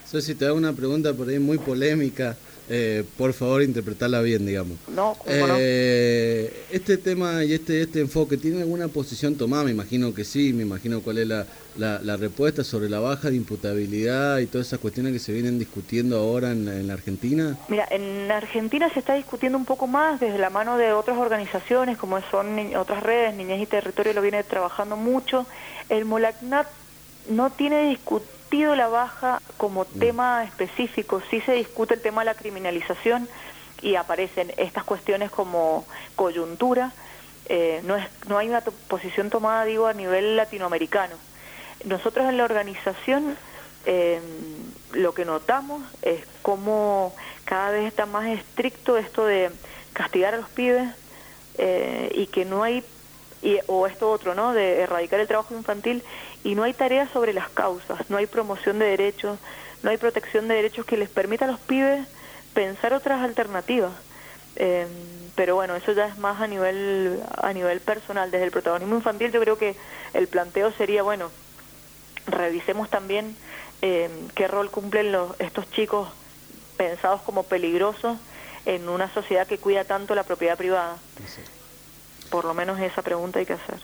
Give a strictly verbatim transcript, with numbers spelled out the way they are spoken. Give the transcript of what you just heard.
Ceci, te hago una pregunta por ahí muy polémica. Eh, por favor, interpretarla bien, digamos. No, ¿cómo no? Eh, este tema y este este enfoque, ¿tiene alguna posición tomada? Me imagino que sí, me imagino cuál es la, la, la respuesta sobre la baja de imputabilidad y todas esas cuestiones que se vienen discutiendo ahora en, en la Argentina. Mira, en Argentina se está discutiendo un poco más desde la mano de otras organizaciones, como son ni- otras redes, Niñez y Territorio lo viene trabajando mucho. El MOLACNAT no tiene discutido la baja como Mm. tema específico, sí se discute el tema de la criminalización y aparecen estas cuestiones como coyuntura. Eh, no es, no hay una to- posición tomada, digo, a nivel latinoamericano. Nosotros en la organización eh, lo que notamos es cómo cada vez está más estricto esto de castigar a los pibes eh, y que no hay, y, o esto otro, ¿no?, de erradicar el trabajo infantil, y no hay tareas sobre las causas, no hay promoción de derechos, no hay protección de derechos que les permita a los pibes pensar otras alternativas. Eh, pero bueno, eso ya es más a nivel a nivel personal. Desde el protagonismo infantil yo creo que el planteo sería, bueno, revisemos también eh, qué rol cumplen los, estos chicos pensados como peligrosos en una sociedad que cuida tanto la propiedad privada. No sé. Por lo menos esa pregunta hay que hacer.